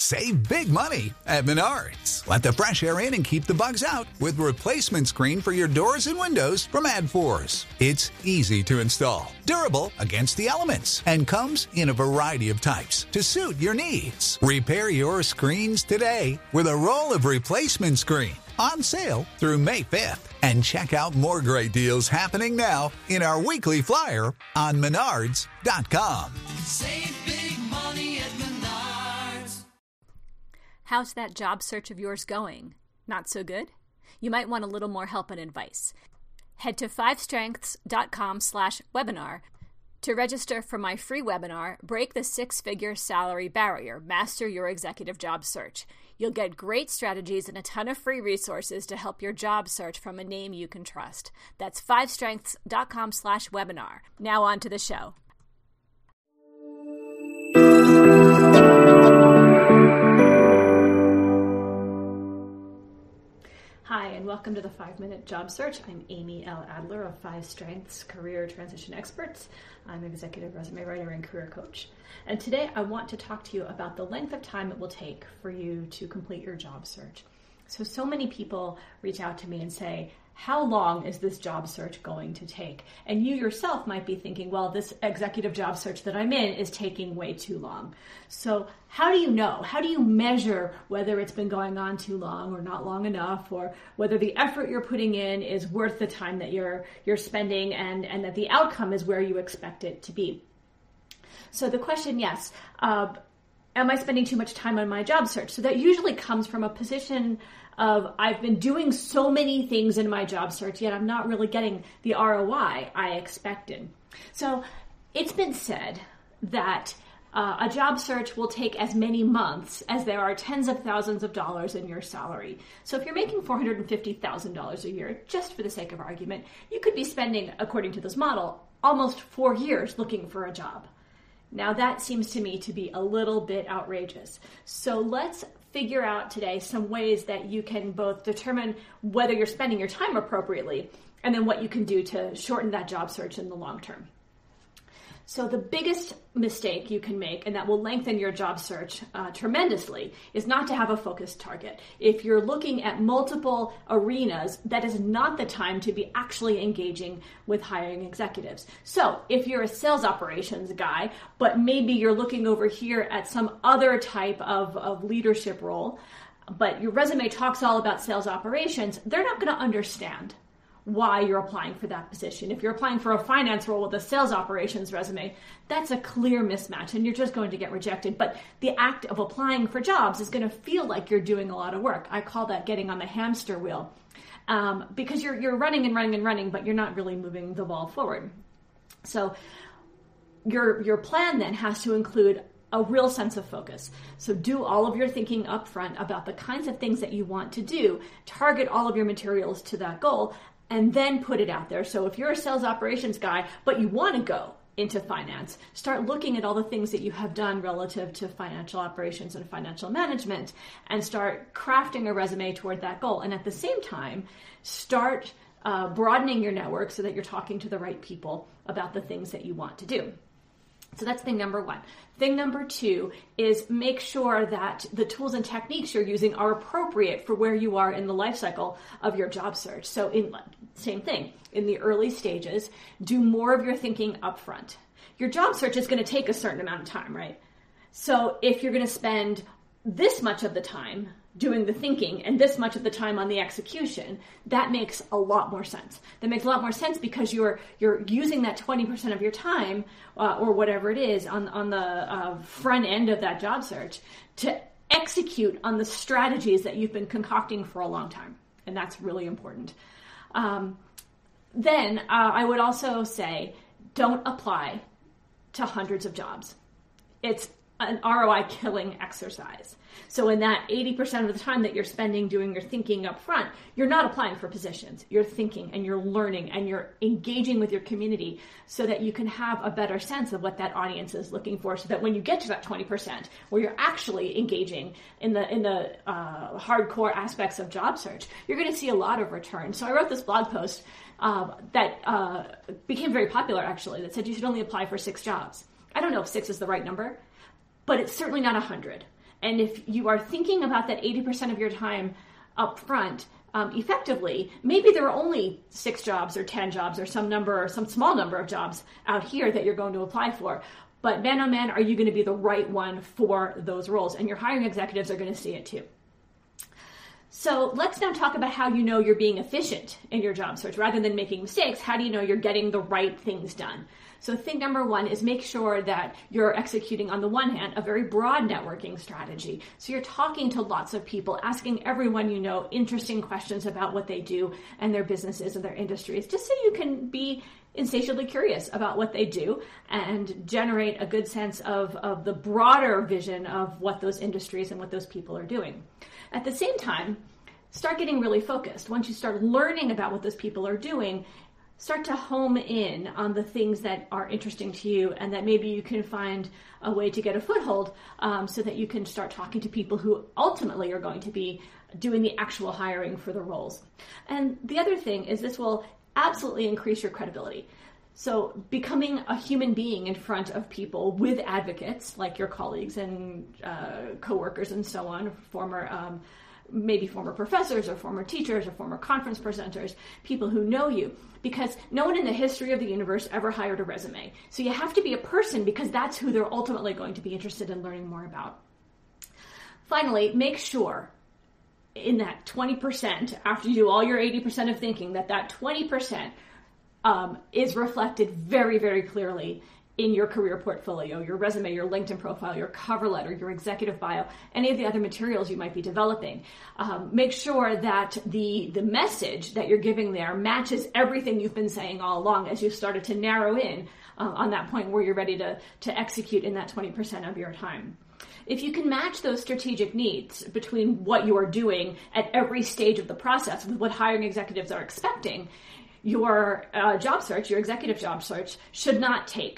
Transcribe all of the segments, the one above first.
Save big money at Menards. Let the fresh air in and keep the bugs out with replacement screen for your doors and windows from AdForce. It's easy to install, durable against the elements, and comes in a variety of types to suit your needs. Repair your screens today with a roll of replacement screen on sale through May 5th. And check out more great deals happening now in our weekly flyer on Menards.com. Save big money at Menards. How's that job search of yours going? Not so good? You might want a little more help and advice. Head to 5strengths.com/webinar to register for my free webinar, Break the Six-Figure Salary Barrier, Master Your Executive Job Search. You'll get great strategies and a ton of free resources to help your job search from a name you can trust. That's 5strengths.com/webinar. Now on to the show. Hi, and welcome to the 5-Minute Job Search. I'm Amy L. Adler of 5 Strengths Career Transition Experts. I'm an executive resume writer and career coach. And today I want to talk to you about the length of time it will take for you to complete your job search. So many people reach out to me and say, how long is this job search going to take? And you yourself might be thinking, well, this executive job search that I'm in is taking way too long. So how do you know? How do you measure whether it's been going on too long or not long enough, or whether the effort you're putting in is worth the time that you're spending and that the outcome is where you expect it to be? So the question, yes, am I spending too much time on my job search? So that usually comes from a position of I've been doing so many things in my job search, yet I'm not really getting the ROI I expected. So it's been said that a job search will take as many months as there are tens of thousands of dollars in your salary. So if you're making $450,000 a year, just for the sake of argument, you could be spending, according to this model, almost 4 years looking for a job. Now that seems to me to be a little bit outrageous. So let's figure out today some ways that you can both determine whether you're spending your time appropriately and then what you can do to shorten that job search in the long term. So the biggest mistake you can make, and that will lengthen your job search tremendously, is not to have a focused target. If you're looking at multiple arenas, that is not the time to be actually engaging with hiring executives. So if you're a sales operations guy, but maybe you're looking over here at some other type of leadership role, but your resume talks all about sales operations, they're not going to understand why you're applying for that position. If you're applying for a finance role with a sales operations resume, that's a clear mismatch and you're just going to get rejected. But the act of applying for jobs is going to feel like you're doing a lot of work. I call that getting on the hamster wheel, because you're running and running and running, but you're not really moving the ball forward. So your plan then has to include a real sense of focus. So do all of your thinking up front about the kinds of things that you want to do, target all of your materials to that goal, and then put it out there. So if you're a sales operations guy, but you want to go into finance, start looking at all the things that you have done relative to financial operations and financial management, and start crafting a resume toward that goal. And at the same time, start broadening your network so that you're talking to the right people about the things that you want to do. So that's thing number one. Thing number two is make sure that the tools and techniques you're using are appropriate for where you are in the life cycle of your job search. So same thing, in the early stages, do more of your thinking up front. Your job search is going to take a certain amount of time, right? So if you're going to spend this much of the time doing the thinking and this much of the time on the execution, that makes a lot more sense. That makes a lot more sense because you're using that 20% of your time or whatever it is on the front end of that job search to execute on the strategies that you've been concocting for a long time. And that's really important. Then I would also say, don't apply to hundreds of jobs. It's an ROI killing exercise. So in that 80% of the time that you're spending doing your thinking up front, you're not applying for positions. You're thinking and you're learning and you're engaging with your community so that you can have a better sense of what that audience is looking for, so that when you get to that 20% where you're actually engaging in the hardcore aspects of job search, you're going to see a lot of return. So I wrote this blog post that became very popular, actually, that said you should only apply for 6 jobs. I don't know if 6 is the right number, but it's certainly not 100. And if you are thinking about that 80% of your time up front effectively, maybe there are only 6 jobs or 10 jobs or some small number of jobs out here that you're going to apply for. But man, oh man, are you going to be the right one for those roles? And your hiring executives are going to see it too. So let's now talk about how you know you're being efficient in your job search. Rather than making mistakes, how do you know you're getting the right things done? So thing number 1 is make sure that you're executing, on the one hand, a very broad networking strategy. So you're talking to lots of people, asking everyone you know interesting questions about what they do and their businesses and their industries, just so you can be insatiably curious about what they do and generate a good sense of the broader vision of what those industries and what those people are doing. At the same time, start getting really focused. Once you start learning about what those people are doing, start to home in on the things that are interesting to you and that maybe you can find a way to get a foothold so that you can start talking to people who ultimately are going to be doing the actual hiring for the roles. And the other thing is this will absolutely increase your credibility. So becoming a human being in front of people with advocates like your colleagues and coworkers and so on, maybe former professors or former teachers or former conference presenters, people who know you, because no one in the history of the universe ever hired a resume. So you have to be a person because that's who they're ultimately going to be interested in learning more about. Finally, make sure in that 20%, after you do all your 80% of thinking, that 20% is reflected very, very clearly in your career portfolio, your resume, your LinkedIn profile, your cover letter, your executive bio, any of the other materials you might be developing. Make sure that the message that you're giving there matches everything you've been saying all along as you've started to narrow in on that point where you're ready to execute in that 20% of your time. If you can match those strategic needs between what you are doing at every stage of the process with what hiring executives are expecting, your job search, your executive job search, should not take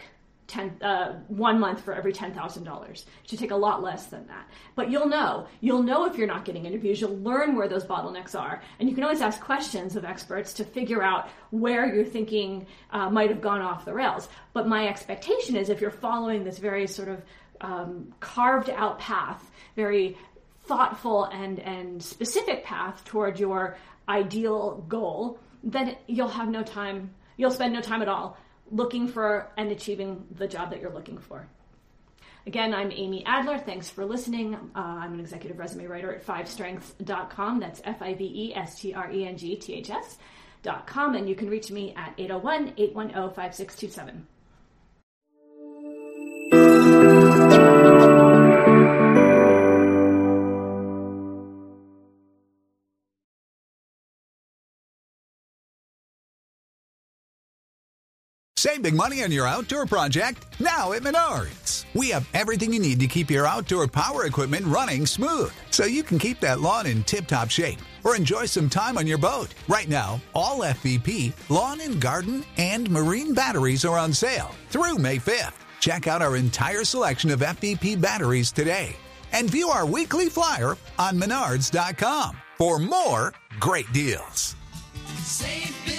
1 month for every $10,000. It should take a lot less than that. But you'll know if you're not getting interviews. You'll learn where those bottlenecks are. And you can always ask questions of experts to figure out where your thinking might have gone off the rails. But my expectation is if you're following this very sort of carved out path, very thoughtful and specific path toward your ideal goal, then you'll spend no time at all looking for and achieving the job that you're looking for. Again, I'm Amy Adler. Thanks for listening. I'm an executive resume writer at 5strengths.com. That's FIVESTRENGTHS.com. And you can reach me at 801-810-5627. Save big money on your outdoor project now at Menards. We have everything you need to keep your outdoor power equipment running smooth so you can keep that lawn in tip-top shape or enjoy some time on your boat. Right now, all FVP, lawn and garden, and marine batteries are on sale through May 5th. Check out our entire selection of FVP batteries today and view our weekly flyer on Menards.com for more great deals. Save big